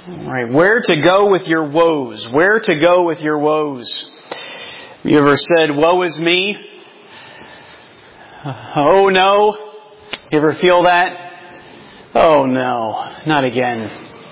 All right, where to go with your woes? Where to go with your woes? You ever said, woe is me? Oh no. You ever feel that? Oh no, not again.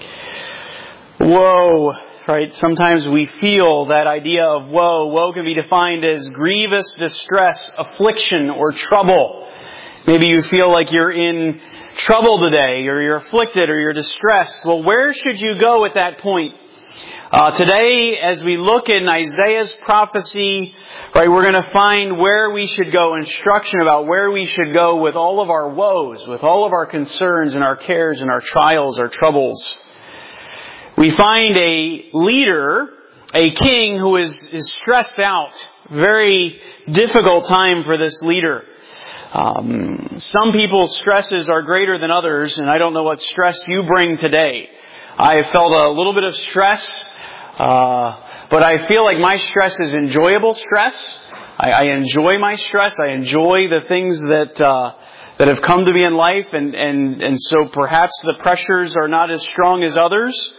Woe, right? Sometimes we feel that idea of woe. Woe can be defined as grievous distress, affliction, or trouble. Maybe you feel like you're in trouble today, or you're afflicted, or you're distressed. Well, where should you go at that point? Today, as we look in Isaiah's prophecy, right, we're going to find where we should go, instruction about where we should go with all of our woes, with all of our concerns and our cares and our trials, our troubles. We find a leader, a king who is stressed out. Very difficult time for this leader. Some people's stresses are greater than others, and I don't know what stress you bring today. I felt a little bit of stress, but I feel like my stress is enjoyable stress. I enjoy my stress. I enjoy the things that have come to me in life, and so perhaps the pressures are not as strong as others.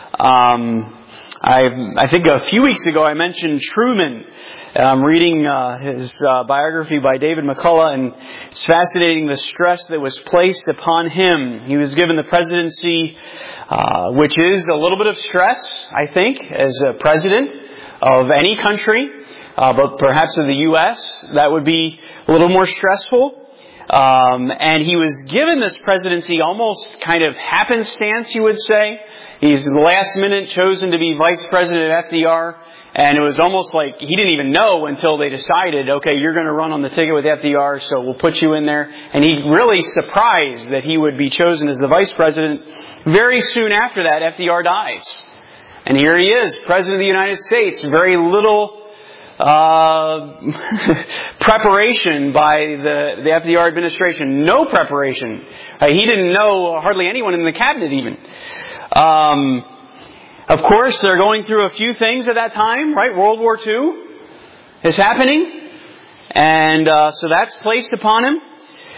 I think a few weeks ago I mentioned Truman. I'm reading his biography by David McCullough, and it's fascinating the stress that was placed upon him. He was given the presidency, which is a little bit of stress, I think, as a president of any country, but perhaps of the U.S. that would be a little more stressful. And he was given this presidency almost kind of happenstance, you would say. He's the last minute chosen to be vice president of FDR. And it was almost like he didn't even know until they decided, okay, you're going to run on the ticket with FDR, so we'll put you in there. And he really surprised that he would be chosen as the vice president. Very soon after that, FDR dies. And here he is, president of the United States. Very little preparation by the FDR administration. No preparation. He didn't know hardly anyone in the cabinet even. Of course, they're going through a few things at that time, right? World War II is happening. And so that's placed upon him.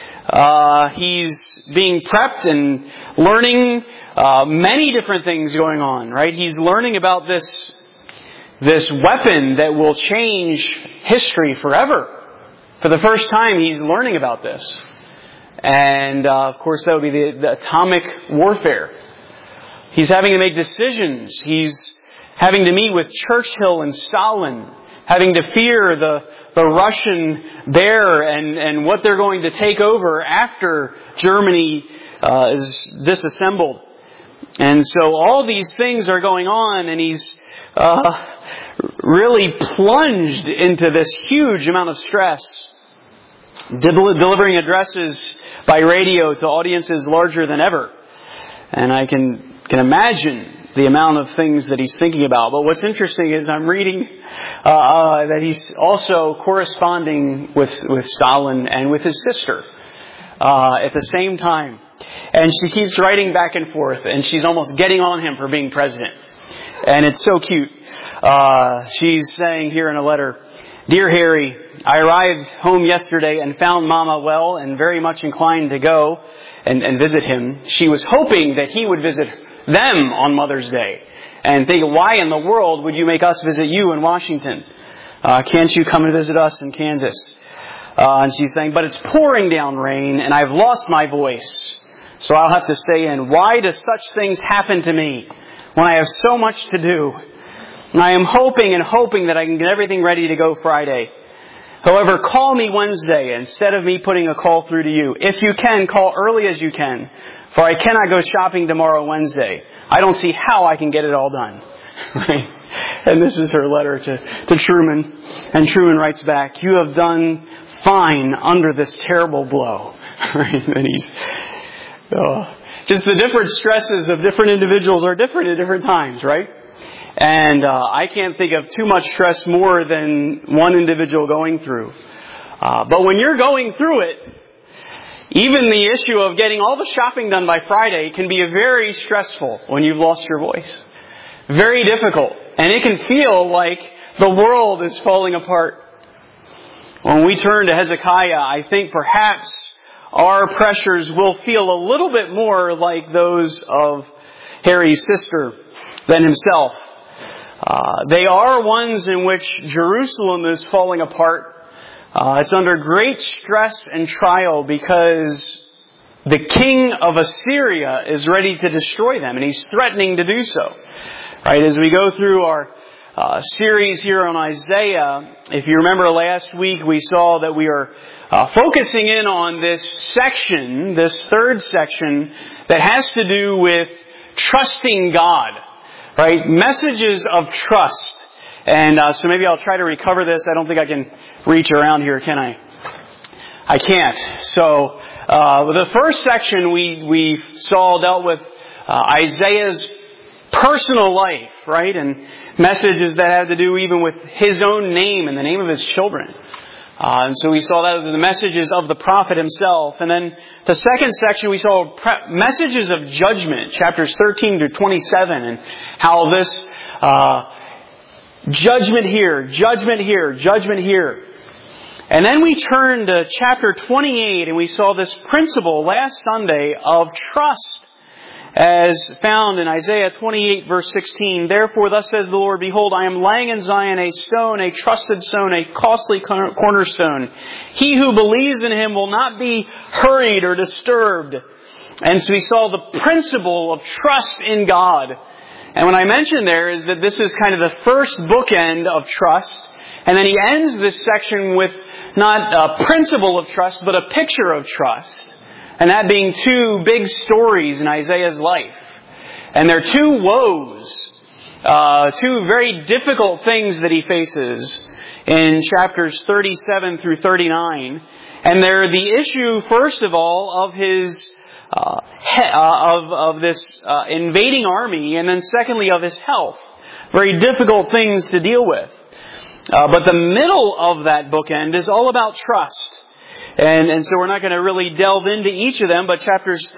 He's being prepped and learning many different things going on, right? He's learning about this weapon that will change history forever. For the first time, he's learning about this. And of course, that would be the atomic warfare. He's having to make decisions. He's having to meet with Churchill and Stalin, having to fear the Russian bear and what they're going to take over after Germany is disassembled. And so all these things are going on, and he's really plunged into this huge amount of stress, delivering addresses by radio to audiences larger than ever. And I can imagine the amount of things that he's thinking about. But what's interesting is I'm reading that he's also corresponding with Stalin and with his sister at the same time. And she keeps writing back and forth, and she's almost getting on him for being president. And it's so cute. She's saying here in a letter, "Dear Harry, I arrived home yesterday and found Mama well and very much inclined to go and visit him. She was hoping that he would visit them on Mother's Day and think, why in the world would you make us visit you in Washington? Can't you come and visit us in Kansas?" And she's saying, "But it's pouring down rain and I've lost my voice. So I'll have to stay in. Why do such things happen to me when I have so much to do? And I am hoping and hoping that I can get everything ready to go Friday. However, call me Wednesday instead of me putting a call through to you. If you can, call early as you can, for I cannot go shopping tomorrow Wednesday. I don't see how I can get it all done." Right? And this is her letter to Truman. And Truman writes back, "You have done fine under this terrible blow." Right? And he's just the different stresses of different individuals are different at different times, right? And I can't think of too much stress more than one individual going through. But when you're going through it, even the issue of getting all the shopping done by Friday can be very stressful when you've lost your voice. Very difficult. And it can feel like the world is falling apart. When we turn to Hezekiah, I think perhaps our pressures will feel a little bit more like those of Harry's sister than himself. They are ones in which Jerusalem is falling apart. It's under great stress and trial because the king of Assyria is ready to destroy them, and he's threatening to do so. Right, as we go through our series here on Isaiah, if you remember last week, we saw that we are focusing in on this section, this third section, that has to do with trusting God. Right? Messages of trust. And so maybe I'll try to recover this. I don't think I can reach around here, can I? I can't. So the first section we saw dealt with Isaiah's personal life, right? And messages that had to do even with his own name and the name of his children. And so we saw that the messages of the prophet himself. And then the second section we saw messages of judgment, chapters 13 to 27, and how this judgment here, judgment here, judgment here. And then we turned to chapter 28 and we saw this principle last Sunday of trust as found in Isaiah 28 verse 16. Therefore, thus says the Lord, behold, I am laying in Zion a stone, a trusted stone, a costly cornerstone. He who believes in Him will not be hurried or disturbed. And so we saw the principle of trust in God. And what I mentioned there is that this is kind of the first bookend of trust. And then he ends this section with not a principle of trust, but a picture of trust. And that being two big stories in Isaiah's life. And they're two woes, two very difficult things that he faces in chapters 37 through 39. And they're the issue, first of all, of his of this invading army, and then secondly of his health. Very difficult things to deal with. But the middle of that bookend is all about trust. And so we're not going to really delve into each of them, but chapters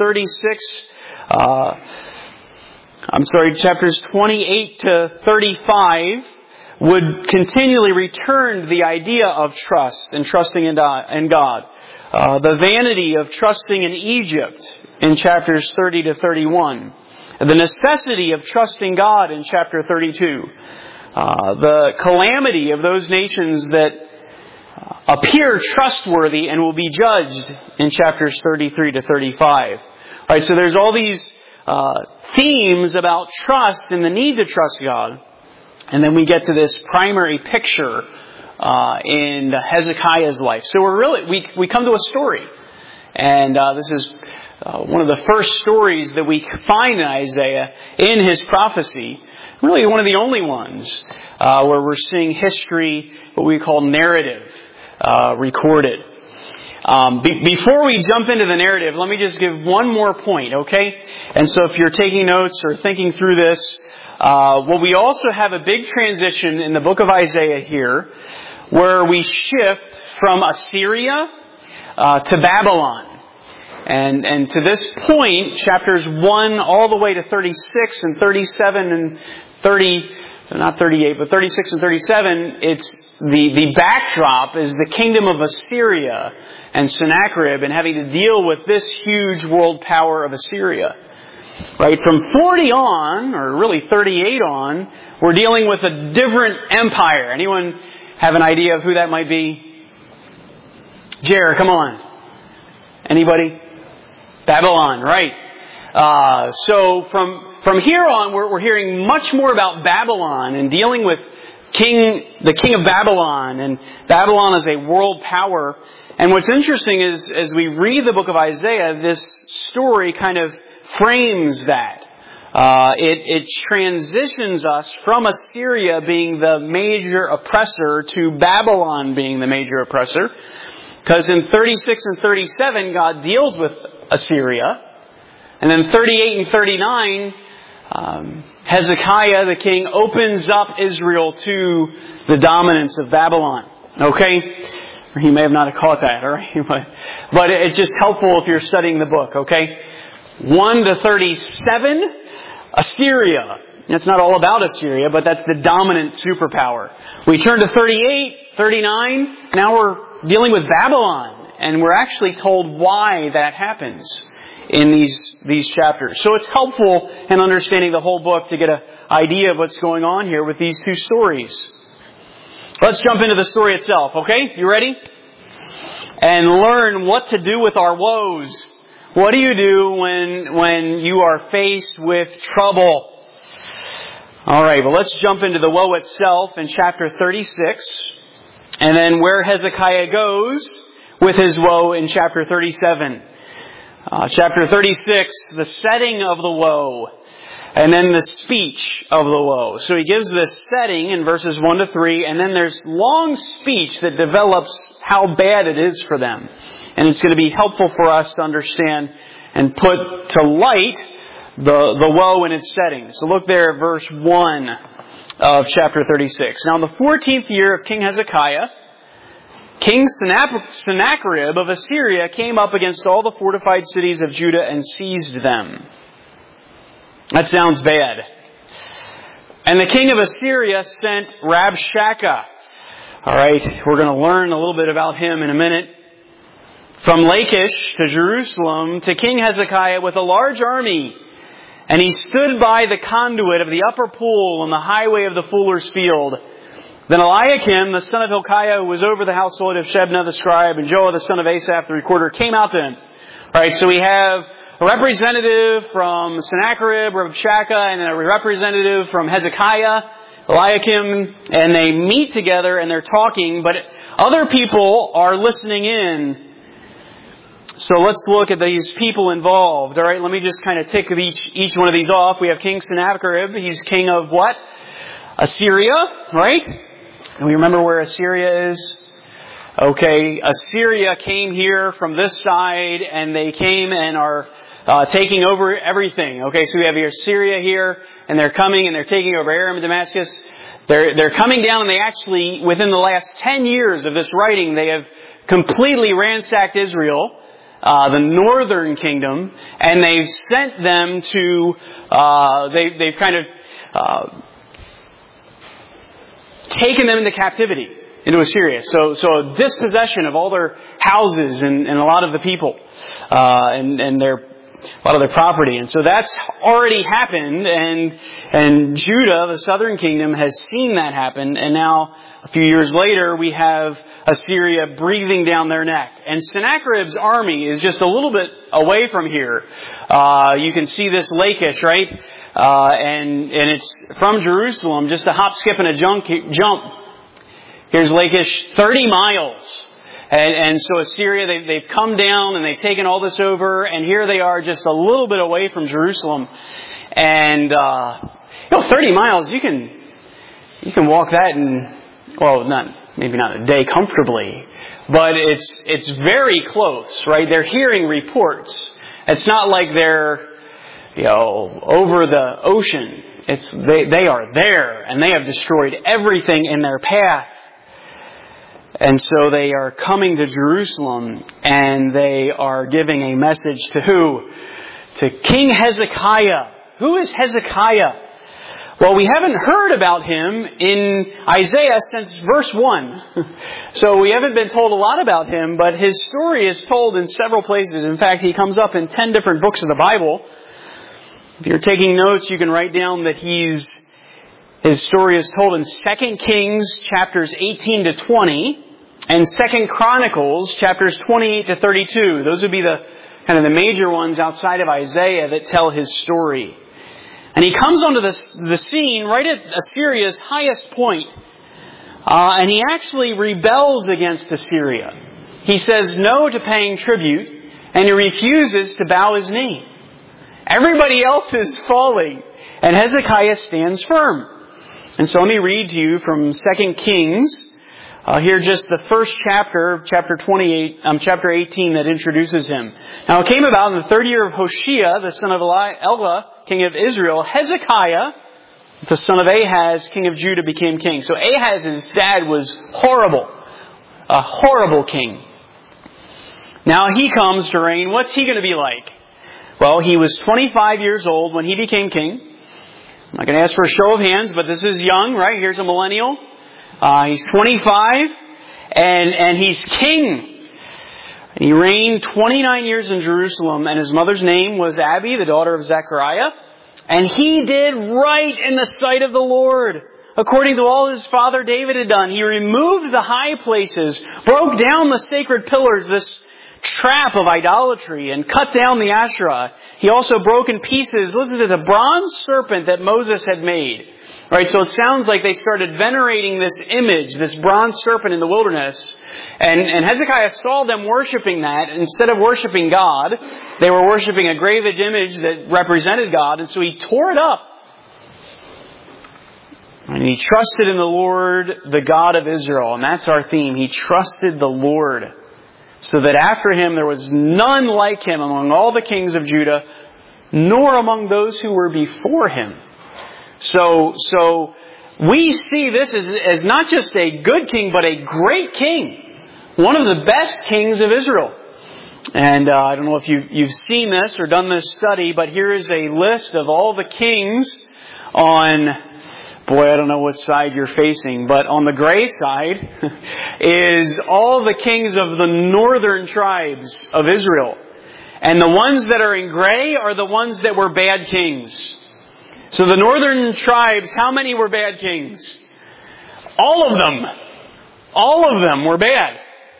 28 to 35 would continually return to the idea of trust and trusting in God. The vanity of trusting in Egypt in chapters 30 to 31. The necessity of trusting God in chapter 32. The calamity of those nations that appear trustworthy and will be judged in chapters 33 to 35. Right, so there's all these themes about trust and the need to trust God. And then we get to this primary picture in Hezekiah's life. So we come to a story. And this is one of the first stories that we find in Isaiah in his prophecy. Really one of the only ones where we're seeing history, what we call narrative, recorded. Before we jump into the narrative, let me just give one more point, okay? And so if you're taking notes or thinking through this, we also have a big transition in the book of Isaiah here, where we shift from Assyria to Babylon. And to this point, chapters 1 all the way to 36 and 37 and 36 and 37, it's the backdrop is the kingdom of Assyria and Sennacherib and having to deal with this huge world power of Assyria. Right? From 40 on, or really 38 on, we're dealing with a different empire. Anyone have an idea of who that might be? Jer, come on. Anybody? Babylon, right. So from here on, we're hearing much more about Babylon and dealing with the king of Babylon. And Babylon is a world power. And what's interesting is, as we read the book of Isaiah, this story kind of frames that. It transitions us from Assyria being the major oppressor to Babylon being the major oppressor. Because in 36 and 37, God deals with Assyria. And then 38 and 39, Hezekiah, the king, opens up Israel to the dominance of Babylon. Okay? Or you may have not caught that, alright? But it's just helpful if you're studying the book, okay? 1 to 37, Assyria. It's not all about Assyria, but that's the dominant superpower. We turn to 38, 39, now we're dealing with Babylon. And we're actually told why that happens in these chapters. So it's helpful in understanding the whole book to get an idea of what's going on here with these two stories. Let's jump into the story itself, okay? You ready? And learn what to do with our woes. What do you do when you are faced with trouble? All right, well, let's jump into the woe itself in chapter 36, and then where Hezekiah goes with his woe in chapter 37. Chapter 36, the setting of the woe, and then the speech of the woe. So he gives this setting in verses 1 to 3, and then there's long speech that develops how bad it is for them. And it's going to be helpful for us to understand and put to light the woe in its setting. So look there at verse 1 of chapter 36. Now in the 14th year of King Hezekiah, King Sennacherib of Assyria came up against all the fortified cities of Judah and seized them. That sounds bad. And the king of Assyria sent Rabshakeh. All right, we're going to learn a little bit about him in a minute. From Lachish to Jerusalem to King Hezekiah with a large army. And he stood by the conduit of the upper pool on the highway of the fuller's field. Then Eliakim, the son of Hilkiah, who was over the household of Shebna the scribe, and Joah, the son of Asaph, the recorder, came out to him. All right, so we have a representative from Sennacherib, Rabshakeh, and a representative from Hezekiah, Eliakim, and they meet together and they're talking, but other people are listening in. So let's look at these people involved. All right, let me just kind of tick each one of these off. We have King Sennacherib. He's king of what? Assyria, right? And we remember where Assyria is? Okay, Assyria came here from this side, and they came and are taking over everything. Okay, so we have here Syria here, and they're coming and they're taking over Aram and Damascus. They're coming down, and they actually, within the last 10 years of this writing, they have completely ransacked Israel, the northern kingdom, and they've sent them to, they've kind of taken them into captivity, into Assyria. So a dispossession of all their houses and a lot of the people, and a lot of their property. And so that's already happened, and Judah, the southern kingdom, has seen that happen, and now a few years later we have Assyria breathing down their neck. And Sennacherib's army is just a little bit away from here. You can see this Lachish, right? And it's from Jerusalem, just a hop, skip, and a jump. Here's Lachish, 30 miles. And so Assyria, they've come down and they've taken all this over, and here they are just a little bit away from Jerusalem. And, 30 miles, you can walk that in, well, maybe not a day comfortably, but it's very close, right? They're hearing reports. It's not like they're, over the ocean. They are there, and they have destroyed everything in their path. And so they are coming to Jerusalem, and they are giving a message to who? To King Hezekiah. Who is Hezekiah? Well, we haven't heard about him in Isaiah since verse 1. So we haven't been told a lot about him, but his story is told in several places. In fact, he comes up in 10 different books of the Bible. If you're taking notes, you can write down that his story is told in 2 Kings chapters 18 to 20 and 2 Chronicles chapters 28 to 32. Those would be the major ones outside of Isaiah that tell his story. And he comes onto the scene right at Assyria's highest point. And he actually rebels against Assyria. He says no to paying tribute, and he refuses to bow his knee. Everybody else is falling, and Hezekiah stands firm. And so let me read to you from 2 Kings. Here just the first chapter, chapter 18 that introduces him. Now it came about in the 3rd year of Hoshea, the son of Elah, king of Israel, Hezekiah, the son of Ahaz, king of Judah, became king. So Ahaz's dad was horrible. A horrible king. Now he comes to reign. What's he going to be like? Well, he was 25 years old when he became king. I'm not going to ask for a show of hands, but this is young, right? Here's a millennial. He's 25, and he's king. And he reigned 29 years in Jerusalem, and his mother's name was Abi, the daughter of Zechariah. And he did right in the sight of the Lord, according to all his father David had done. He removed the high places, broke down the sacred pillars, this trap of idolatry, and cut down the Asherah. He also broke in pieces, listen to the bronze serpent that Moses had made. Right, so it sounds like they started venerating this image, this bronze serpent in the wilderness. And Hezekiah saw them worshiping that. Instead of worshiping God, they were worshiping a graven image that represented God. And so he tore it up. And he trusted in the Lord, the God of Israel. And that's our theme. He trusted the Lord. So that after him there was none like him among all the kings of Judah, nor among those who were before him. So we see this as not just a good king, but a great king. One of the best kings of Israel. And I don't know if you've seen this or done this study, but here is a list of all the kings on, boy, I don't know what side you're facing, but on the gray side is all the kings of the northern tribes of Israel. And the ones that are in gray are the ones that were bad kings. So the northern tribes, how many were bad kings? All of them. All of them were bad.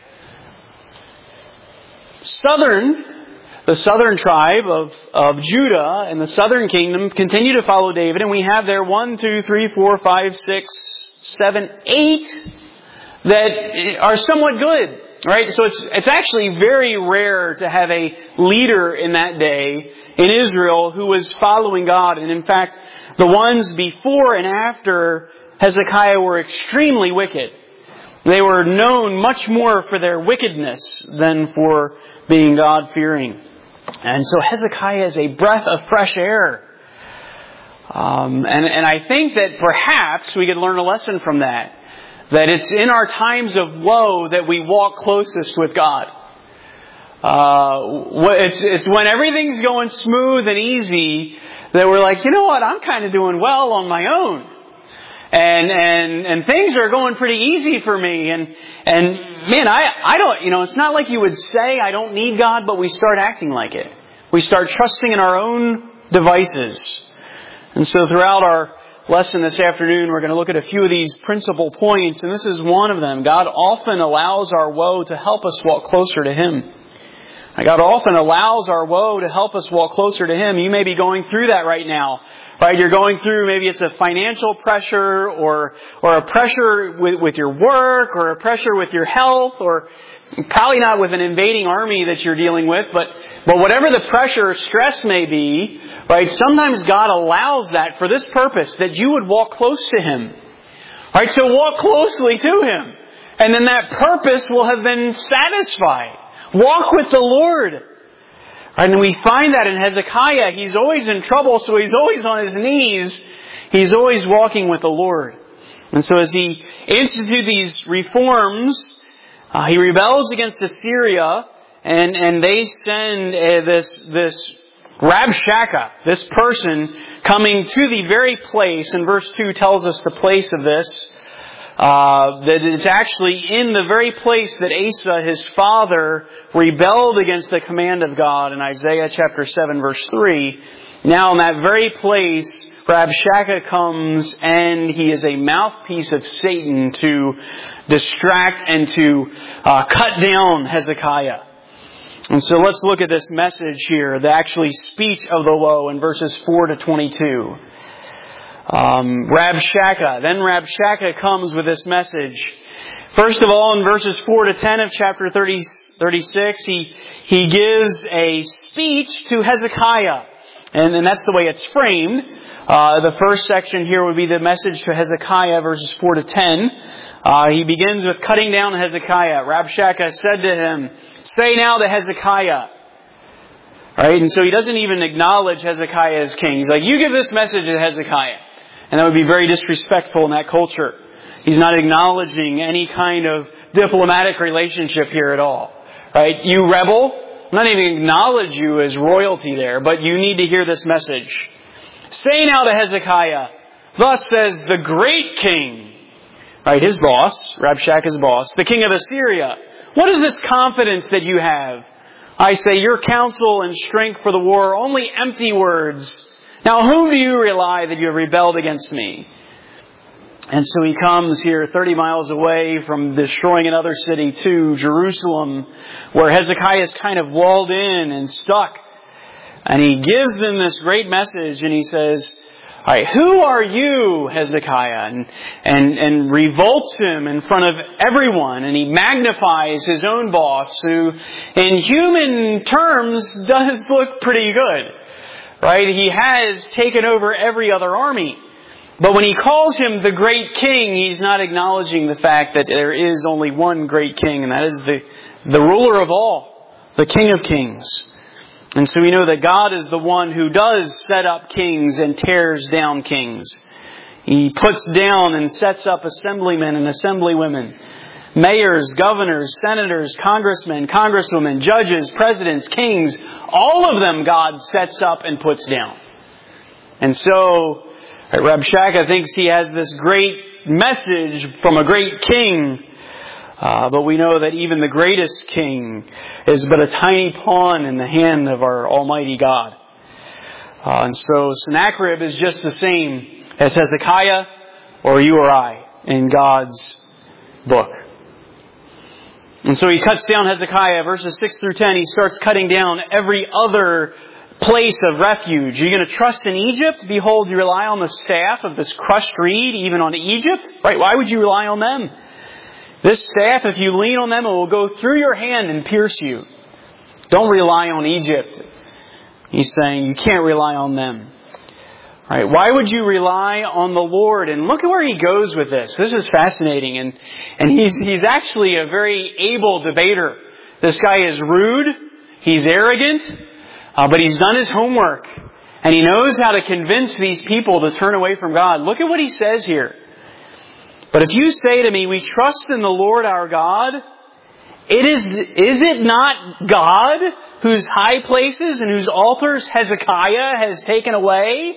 The southern tribe of Judah and the southern kingdom continue to follow David, and we have there 1, 2, 3, 4, 5, 6, 7, 8 that are somewhat good. Right? So it's actually very rare to have a leader in that day in Israel who was following God. And in fact, the ones before and after Hezekiah were extremely wicked. They were known much more for their wickedness than for being God-fearing. And so Hezekiah is a breath of fresh air. And I think that perhaps we could learn a lesson from that. That it's in our times of woe that we walk closest with God. It's when everything's going smooth and easy that we're like, you know what, I'm kind of doing well on my own. And things are going pretty easy for me. And man, I don't, it's not like you would say I don't need God, but we start acting like it. We start trusting in our own devices. And so throughout our lesson this afternoon, we're going to look at a few of these principal points, and this is one of them. God often allows our woe to help us walk closer to Him. God often allows our woe to help us walk closer to Him. You may be going through that right now. Right? You're going through, maybe it's a financial pressure or a pressure with your work or a pressure with your health, or probably not with an invading army that you're dealing with, but whatever the pressure or stress may be, right? Sometimes God allows that for this purpose, that you would walk close to Him. Right? So walk closely to Him. And then that purpose will have been satisfied. Walk with the Lord. And we find that in Hezekiah. He's always in trouble, so he's always on his knees. He's always walking with the Lord. And so as he institutes these reforms, he rebels against Assyria, and they send this Rabshakeh, this person, coming to the very place, and verse 2 tells us the place of this, that it's actually in the very place that Asa, his father, rebelled against the command of God in Isaiah chapter 7, verse 3. Now in that very place, Rabshakeh comes, and he is a mouthpiece of Satan to distract and to cut down Hezekiah. And so let's look at this message here, the actually speech of the woe in verses 4 to 22. Rabshakeh. Then Rabshakeh comes with this message. First of all, in verses 4 to 10 of chapter 36, he gives a speech to Hezekiah. And that's the way it's framed. The first section here would be the message to Hezekiah, verses 4 to 10. He begins with cutting down Hezekiah. Rabshakeh said to him, "Say now to Hezekiah." Right? And so he doesn't even acknowledge Hezekiah as king. He's like, you give this message to Hezekiah. And that would be very disrespectful in that culture. He's not acknowledging any kind of diplomatic relationship here at all. Right? You rebel, I'm not even acknowledge you as royalty there, but you need to hear this message. Say now to Hezekiah, thus says the great king, right, his boss, Rabshakeh's boss, the king of Assyria, What is this confidence that you have? I say, your counsel and strength for the war are only empty words. Now, whom do you rely that you have rebelled against me? And so he comes here 30 miles away from destroying another city to Jerusalem, where Hezekiah is kind of walled in and stuck. And he gives them this great message, and he says, all right, who are you, Hezekiah? And revolts him in front of everyone. And he magnifies his own boss, who in human terms does look pretty good. Right? He has taken over every other army. But when he calls him the great king, he's not acknowledging the fact that there is only one great king, and that is the ruler of all, the King of Kings. And so we know that God is the one who does set up kings and tears down kings. He puts down and sets up assemblymen and assemblywomen, mayors, governors, senators, congressmen, congresswomen, judges, presidents, kings. All of them God sets up and puts down. And so Rabshakeh thinks he has this great message from a great king. But we know that even the greatest king is but a tiny pawn in the hand of our Almighty God. And so Sennacherib is just the same as Hezekiah or you or I in God's book. And so he cuts down Hezekiah, verses 6 through 10. He starts cutting down every other place of refuge. Are you going to trust in Egypt? Behold, you rely on the staff of this crushed reed, even on Egypt? Right? Why would you rely on them? This staff, if you lean on them, it will go through your hand and pierce you. Don't rely on Egypt. He's saying you can't rely on them. Right? Why would you rely on the Lord? And look at where he goes with this. This is fascinating. And he's actually a very able debater. This guy is rude. He's arrogant. But he's done his homework. And he knows how to convince these people to turn away from God. Look at what he says here. But if you say to me, we trust in the Lord our God, is it not God whose high places and whose altars Hezekiah has taken away?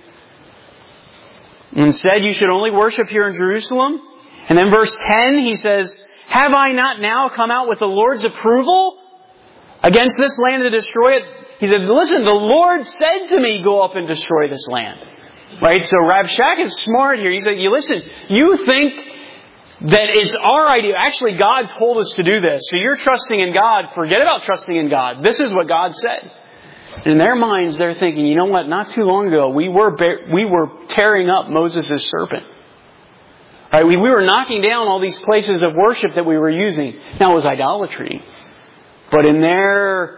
Instead, you should only worship here in Jerusalem. And then verse 10, he says, have I not now come out with the Lord's approval against this land to destroy it? He said, listen, the Lord said to me, go up and destroy this land. Right? So Rabshakeh is smart here. He said, listen, you think that it's our idea. Actually, God told us to do this. So you're trusting in God. Forget about trusting in God. This is what God said. In their minds, they're thinking, you know what? Not too long ago, we were tearing up Moses' serpent. Right? We were knocking down all these places of worship that we were using. Now, it was idolatry. But in their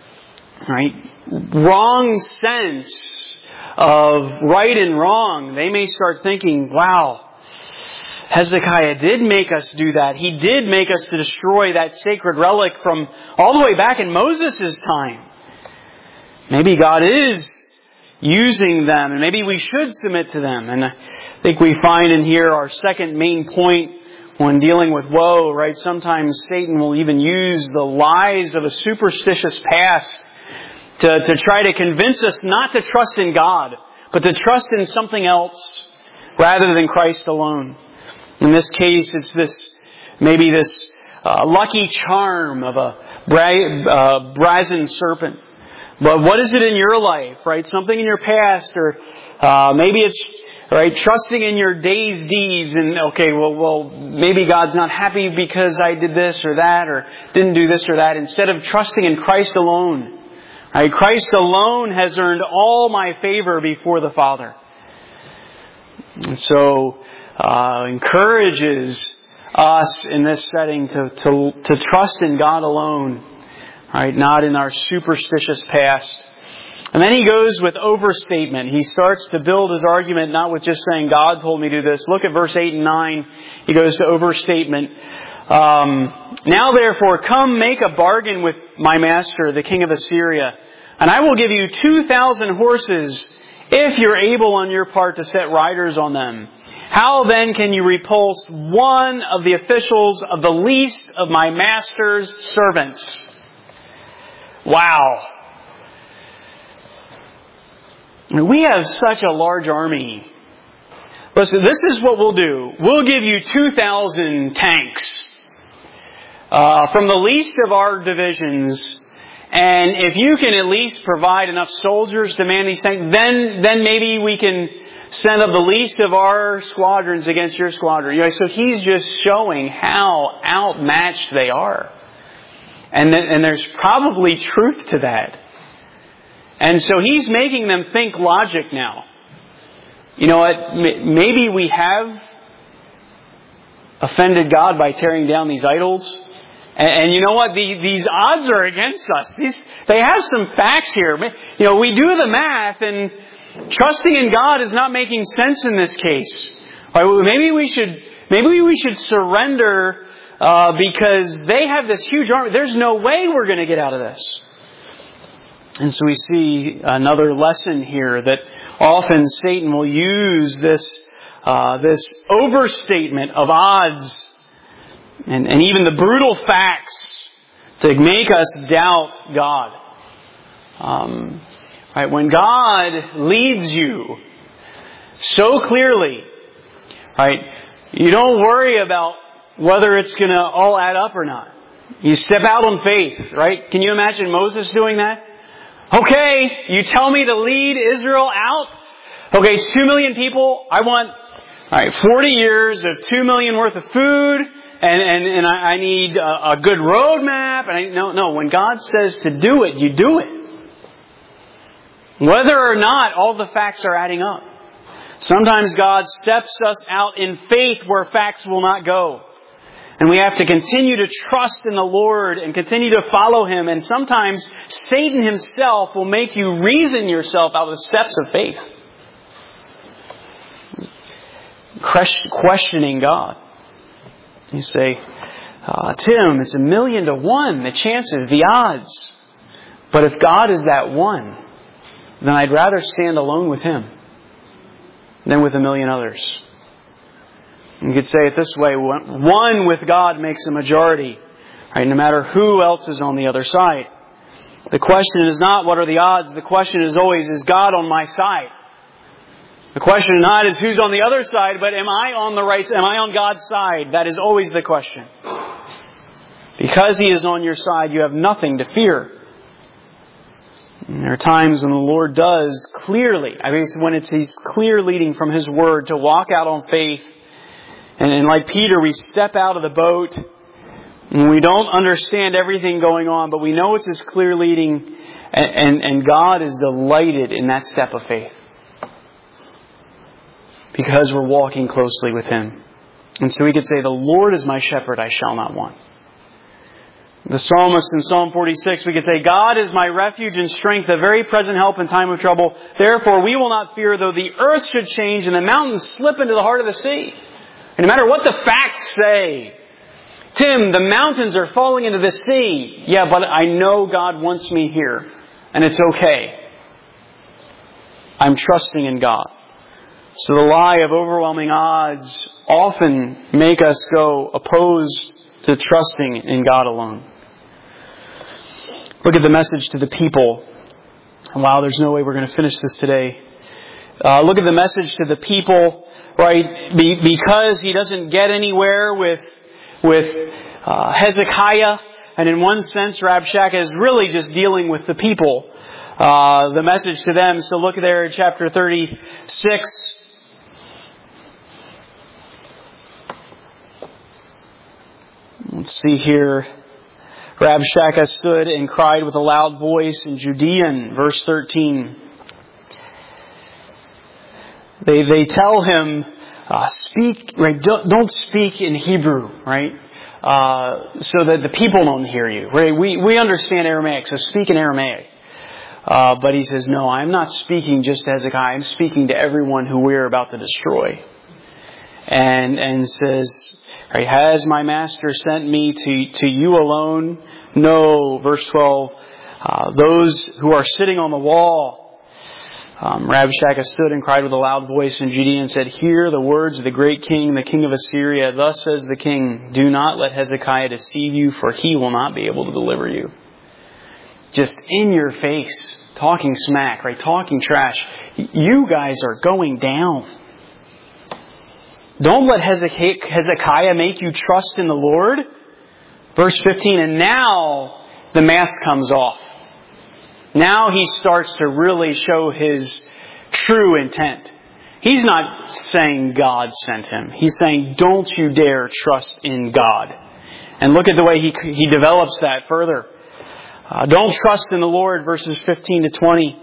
wrong sense of right and wrong, they may start thinking, wow, Hezekiah did make us do that. He did make us to destroy that sacred relic from all the way back in Moses' time. Maybe God is using them, and maybe we should submit to them. And I think we find in here our second main point when dealing with woe, right? Sometimes Satan will even use the lies of a superstitious past to try to convince us not to trust in God, but to trust in something else rather than Christ alone. In this case, it's this lucky charm of a brazen serpent. But what is it in your life, right? Something in your past, or maybe it's trusting in your day's deeds, and well, maybe God's not happy because I did this or that, or didn't do this or that. Instead of trusting in Christ alone. Right? Christ alone has earned all my favor before the Father. And so encourages us in this setting to trust in God alone, right? Not in our superstitious past. And then he goes with overstatement. He starts to build his argument not with just saying, God told me to do this. Look at verse 8 and 9. He goes to overstatement. Now therefore, come make a bargain with my master, the king of Assyria, and I will give you 2,000 horses if you're able on your part to set riders on them. How then can you repulse one of the officials of the least of my master's servants? Wow. We have such a large army. Listen, this is what we'll do. We'll give you 2,000 tanks. from the least of our divisions, and if you can at least provide enough soldiers to man these things, then maybe we can send up the least of our squadrons against your squadron. So he's just showing how outmatched they are. And there's probably truth to that. And so he's making them think logic now. You know what? Maybe we have offended God by tearing down these idols. And you know what? These odds are against us. They have some facts here. We do the math, and trusting in God is not making sense in this case. Maybe we should surrender because they have this huge army. There's no way we're going to get out of this. And so we see another lesson here that often Satan will use this overstatement of odds and even the brutal facts to make us doubt God. When God leads you so clearly, you don't worry about whether it's going to all add up or not. You step out on faith, right? Can you imagine Moses doing that? Okay, you tell me to lead Israel out. Okay, it's 2 million people. I want 40 years of 2 million worth of food, and I need a good roadmap. No. When God says to do it, you do it. Whether or not all the facts are adding up. Sometimes God steps us out in faith where facts will not go. And we have to continue to trust in the Lord and continue to follow Him. And sometimes Satan himself will make you reason yourself out of the steps of faith. Questioning God. You say, Tim, it's 1,000,000 to 1, the chances, the odds. But if God is that one, then I'd rather stand alone with Him than with 1,000,000 others. You could say it this way, one with God makes a majority, no matter who else is on the other side. The question is not what are the odds, the question is always, is God on my side? The question not is who's on the other side, but am I on the right, am I on God's side? That is always the question. Because He is on your side, you have nothing to fear. And there are times when the Lord does clearly, when He's clear leading from His Word to walk out on faith. And like Peter, we step out of the boat and we don't understand everything going on, but we know it's His clear leading, and God is delighted in that step of faith. Because we're walking closely with Him. And so we could say, the Lord is my shepherd, I shall not want. The psalmist in Psalm 46, we could say, God is my refuge and strength, a very present help in time of trouble. Therefore we will not fear, though the earth should change and the mountains slip into the heart of the sea. And no matter what the facts say, Tim, the mountains are falling into the sea. Yeah, but I know God wants me here. And it's okay. I'm trusting in God. So the lie of overwhelming odds often make us go opposed to trusting in God alone. Look at the message to the people. Wow, there's no way we're going to finish this today. Look at the message to the people, because he doesn't get anywhere with Hezekiah. And in one sense, Rabshakeh is really just dealing with the people. The message to them. So look there at chapter 36. Let's see here. Rabshakeh stood and cried with a loud voice in Judean, verse 13. They tell him, speak, right? Don't speak in Hebrew, right? So that the people don't hear you. Right? We understand Aramaic, so speak in Aramaic. But he says, no, I'm not speaking just to Hezekiah. I'm speaking to everyone who we're about to destroy. And says, right, has my master sent me to you alone? No. Verse 12, those who are sitting on the wall. Rabshakeh stood and cried with a loud voice in Judea and said, hear the words of the great king, the king of Assyria. Thus says the king, do not let Hezekiah deceive you, for he will not be able to deliver you. Just in your face, talking smack, right? Talking trash. You guys are going down. Don't let Hezekiah make you trust in the Lord, Verse 15, and now the mask comes off. Now he starts to really show his true intent. He's not saying God sent him. He's saying, don't you dare trust in God. And look at the way he develops that further. Don't trust in the Lord, verses 15 to 20.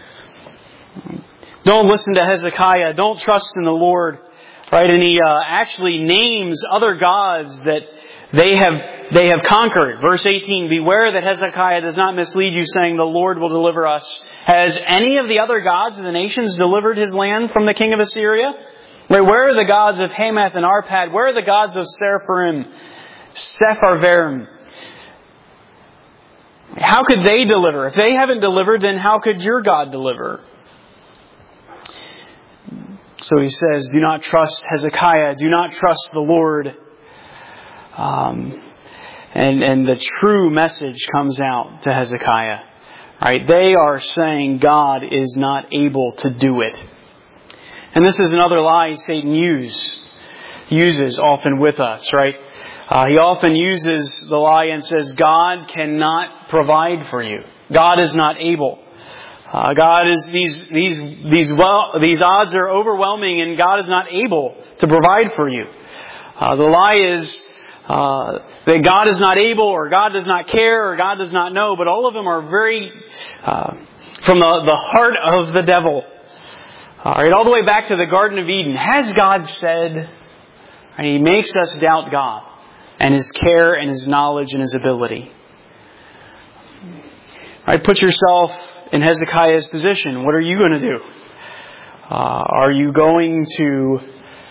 Don't listen to Hezekiah. Don't trust in the Lord. Right? And he actually names other gods that they have conquered. Verse 18, beware that Hezekiah does not mislead you, saying, the Lord will deliver us. Has any of the other gods of the nations delivered his land from the king of Assyria? Right, where are the gods of Hamath and Arpad? Where are the gods of Sepharvaim? How could they deliver? If they haven't delivered, then how could your God deliver? So he says, do not trust Hezekiah. Do not trust the Lord. And the true message comes out to Hezekiah. Right? They are saying God is not able to do it. And this is another lie Satan uses often with us, right? He often uses the lie and says, God cannot provide for you. God is not able. God is these odds are overwhelming, and God is not able to provide for you. The lie is that God is not able, or God does not care, or God does not know. But all of them are very from the heart of the devil. All right, all the way back to the Garden of Eden. Has God said? And he makes us doubt God and His care and His knowledge and His ability. All right, put yourself in Hezekiah's position. What are you going to do? Are you going to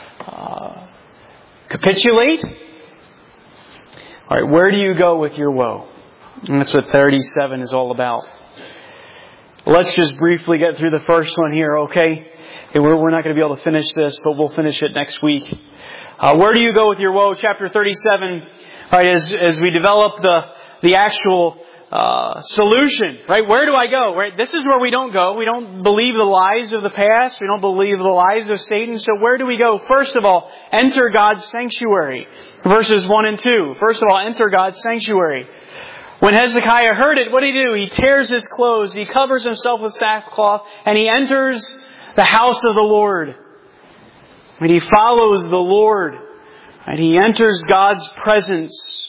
capitulate? All right, where do you go with your woe? And that's what 37 is all about. Let's just briefly get through the first one here, okay? We're not going to be able to finish this, but we'll finish it next week. Where do you go with your woe? Chapter 37, right, as we develop the actual solution, right? Where do I go? Right? This is where we don't go. We don't believe the lies of the past. We don't believe the lies of Satan. So where do we go? First of all, enter God's sanctuary. Verses 1 and 2. First of all, enter God's sanctuary. When Hezekiah heard it, what did he do? He tears his clothes, he covers himself with sackcloth, and he enters the house of the Lord. And he follows the Lord. And he enters God's presence.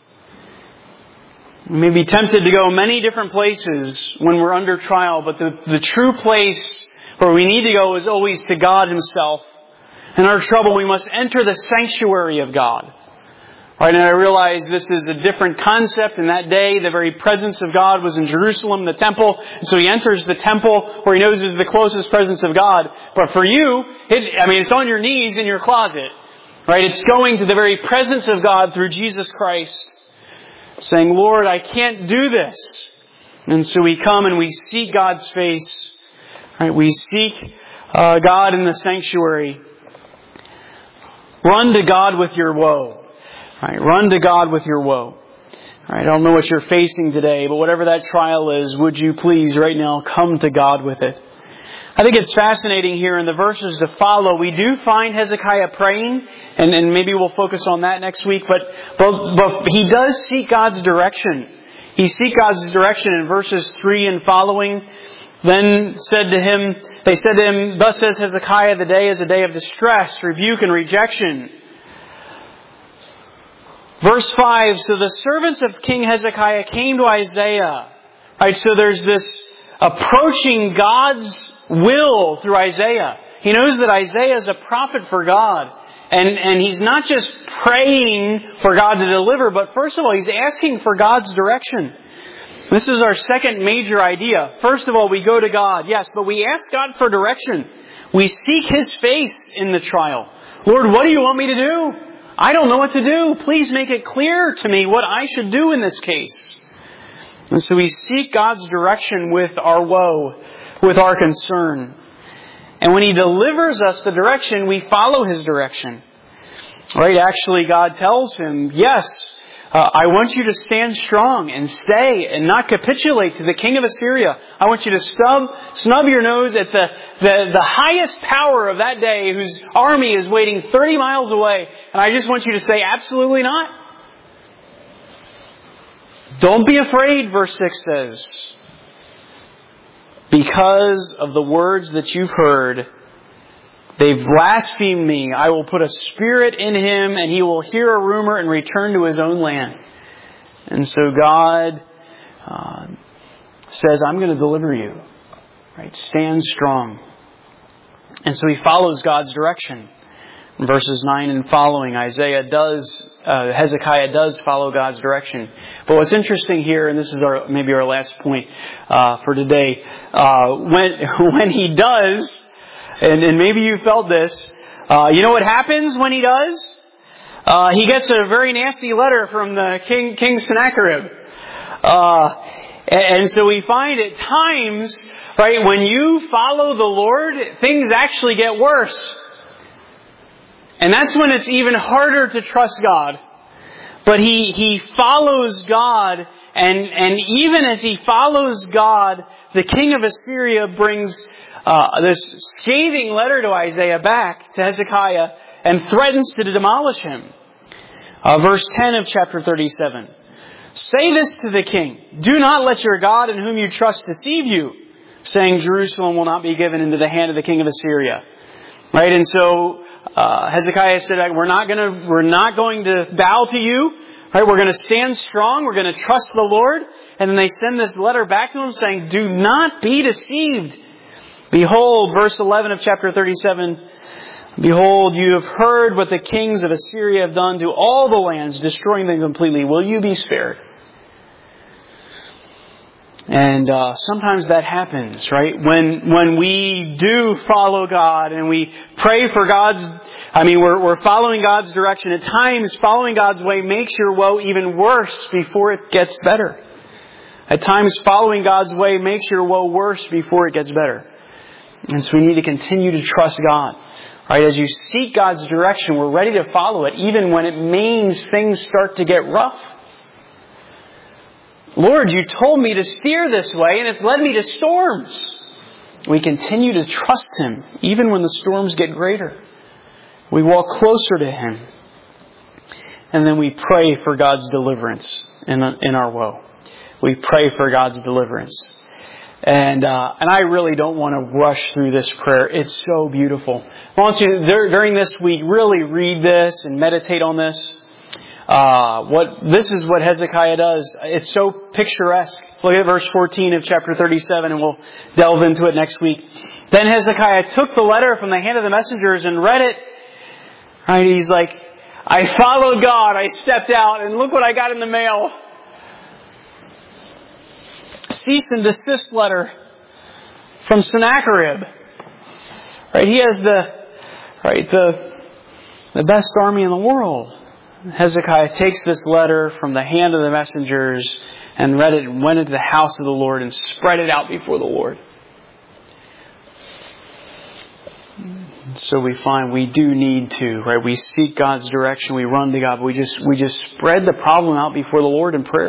We may be tempted to go many different places when we're under trial, but the true place where we need to go is always to God Himself. In our trouble, we must enter the sanctuary of God. Right, and I realize this is a different concept. In that day, the very presence of God was in Jerusalem, the temple. And so he enters the temple where he knows is the closest presence of God. But for you, it's on your knees in your closet. Right? It's going to the very presence of God through Jesus Christ. Saying, Lord, I can't do this. And so we come and we seek God's face. Right? We seek God in the sanctuary. Run to God with your woe. Right, run to God with your woe. Right, I don't know what you're facing today, but whatever that trial is, would you please right now come to God with it? I think it's fascinating here in the verses to follow. We do find Hezekiah praying, and maybe we'll focus on that next week, but he does seek God's direction. He seeks God's direction in verses 3 and following. Then they said to him, thus says Hezekiah, the day is a day of distress, rebuke, and rejection. Verse 5, so the servants of King Hezekiah came to Isaiah. Right, so there's this approaching God's will through Isaiah. He knows that Isaiah is a prophet for God. And he's not just praying for God to deliver, but first of all, he's asking for God's direction. This is our second major idea. First of all, we go to God, yes, but we ask God for direction. We seek His face in the trial. Lord, what do you want me to do? I don't know what to do. Please make it clear to me what I should do in this case. And so we seek God's direction with our woe, with our concern. And when He delivers us the direction, we follow His direction. Right? Actually, God tells him, yes, I want you to stand strong and stay and not capitulate to the king of Assyria. I want you to snub your nose at the highest power of that day, whose army is waiting 30 miles away. And I just want you to say, absolutely not. Don't be afraid, verse 6 says. Because of the words that you've heard, they've blasphemed me. I will put a spirit in him, and he will hear a rumor and return to his own land. And so God says, I'm going to deliver you. Right? Stand strong. And so he follows God's direction. In verses 9 and following, Hezekiah does follow God's direction. But what's interesting here, and this is maybe our last point for today, when he does, and maybe you felt this, you know what happens when he does? He gets a very nasty letter from the King Sennacherib. And so we find at times, right, when you follow the Lord, things actually get worse. And that's when it's even harder to trust God. But he follows God, and even as he follows God, the king of Assyria brings this scathing letter to Isaiah back to Hezekiah and threatens to demolish him. Verse 10 of chapter 37. Say this to the king, do not let your God in whom you trust deceive you, saying Jerusalem will not be given into the hand of the king of Assyria. Right? And so Hezekiah said, we're not going to bow to you. Right? We're going to stand strong. We're going to trust the Lord. And then they send this letter back to him saying, do not be deceived. Behold, verse 11 of chapter 37, behold, you have heard what the kings of Assyria have done to all the lands, destroying them completely. Will you be spared? And sometimes that happens, right? When we do follow God and we pray for we're following God's direction. At times, following God's way makes your woe even worse before it gets better. At times, following God's way makes your woe worse before it gets better. And so we need to continue to trust God. Right? As you seek God's direction, we're ready to follow it, even when it means things start to get rough. Lord, you told me to steer this way, and it's led me to storms. We continue to trust Him, even when the storms get greater. We walk closer to Him. And then we pray for God's deliverance in our woe. We pray for God's deliverance. And I really don't want to rush through this prayer. It's so beautiful. I want you to, during this week, really read this and meditate on this. This is what Hezekiah does. It's so picturesque. Look at verse 14 of chapter 37, and we'll delve into it next week. Then Hezekiah took the letter from the hand of the messengers and read it. Right? He's like, I followed God. I stepped out, and look what I got in the mail. Cease and desist letter from Sennacherib. Right? He has the best army in the world. Hezekiah takes this letter from the hand of the messengers and read it and went into the house of the Lord and spread it out before the Lord. So we find we do need to, right? We seek God's direction, we run to God, but we just spread the problem out before the Lord in prayer.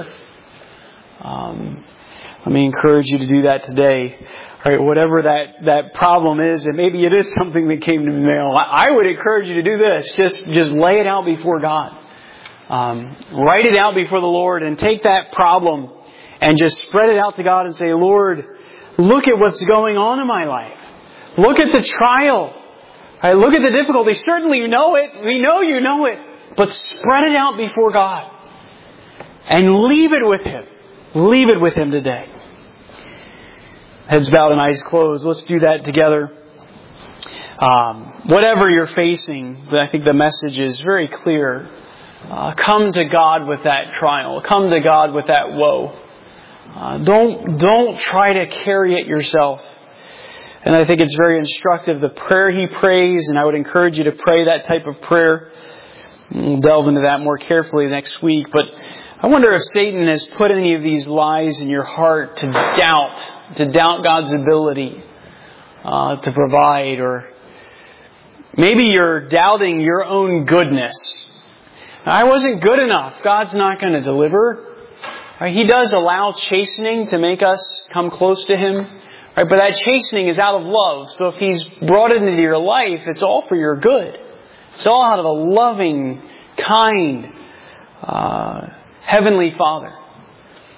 Let me encourage you to do that today. Right, whatever that problem is, and maybe it is something that came to the mail. I would encourage you to do this. Just lay it out before God. Write it out before the Lord and take that problem and just spread it out to God and say, Lord, look at what's going on in my life. Look at the trial. Right, look at the difficulty. Certainly you know it. We know you know it. But spread it out before God. And leave it with Him. Leave it with Him today. Heads bowed and eyes closed. Let's do that together. Whatever you're facing, I think the message is very clear. Come to God with that trial. Come to God with that woe. Don't try to carry it yourself. And I think it's very instructive, the prayer he prays, and I would encourage you to pray that type of prayer. We'll delve into that more carefully next week. But I wonder if Satan has put any of these lies in your heart to doubt God's ability to provide, or maybe you're doubting your own goodness. I wasn't good enough. God's not going to deliver. Right? He does allow chastening to make us come close to Him. Right? But that chastening is out of love. So if He's brought it into your life, it's all for your good. It's all out of a loving, kind, Heavenly Father.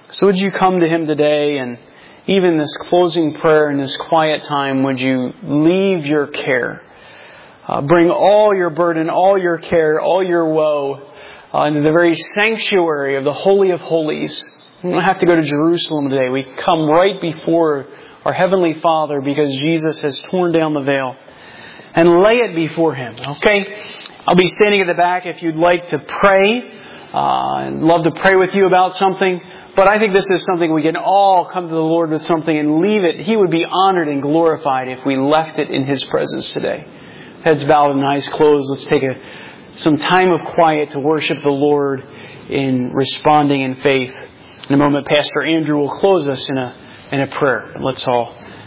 So would you come to Him today, and even this closing prayer in this quiet time, would you leave your care? Bring all your burden, all your care, all your woe into the very sanctuary of the Holy of Holies. We don't have to go to Jerusalem today. We come right before our Heavenly Father because Jesus has torn down the veil, and lay it before Him. Okay? I'll be standing at the back if you'd like to pray. I'd love to pray with you about something. But I think this is something we can all come to the Lord with something and leave it. He would be honored and glorified if we left it in His presence today. Heads bowed and eyes closed. Let's take some time of quiet to worship the Lord in responding in faith. In a moment, Pastor Andrew will close us in a prayer. Let's all